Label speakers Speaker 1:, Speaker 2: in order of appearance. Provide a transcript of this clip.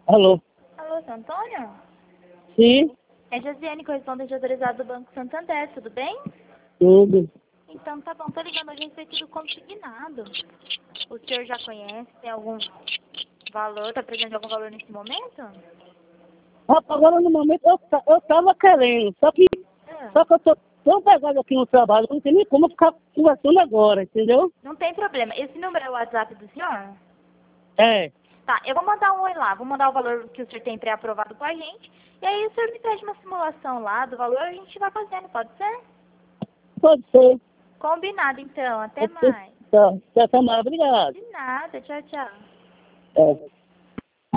Speaker 1: Alô?
Speaker 2: Alô, seu Antônio?
Speaker 1: Sim,
Speaker 2: É Josiane, correspondente autorizado do Banco Santander, tudo bem?
Speaker 1: tudo.
Speaker 2: Então tá bom, tô ligando a respeito do consignado. O senhor já conhece, tem algum valor, tá presente algum valor nesse momento?
Speaker 1: Rapaz, agora no momento eu tava querendo,
Speaker 2: É.
Speaker 1: só que eu tô tão pegado aqui no trabalho, não tem nem como eu ficar conversando agora, entendeu?
Speaker 2: Não tem problema. Esse número é o WhatsApp do senhor?
Speaker 1: É,
Speaker 2: Tá, eu vou mandar um oi lá, vou mandar o valor que o senhor tem pré-aprovado com a gente. E aí o senhor me pede uma simulação lá do valor, a gente vai fazendo, pode ser?
Speaker 1: pode ser.
Speaker 2: Combinado então, até
Speaker 1: Pode ser.
Speaker 2: mais.
Speaker 1: Tá, tá, tá, obrigado.
Speaker 2: De nada, tchau, tchau.
Speaker 1: É.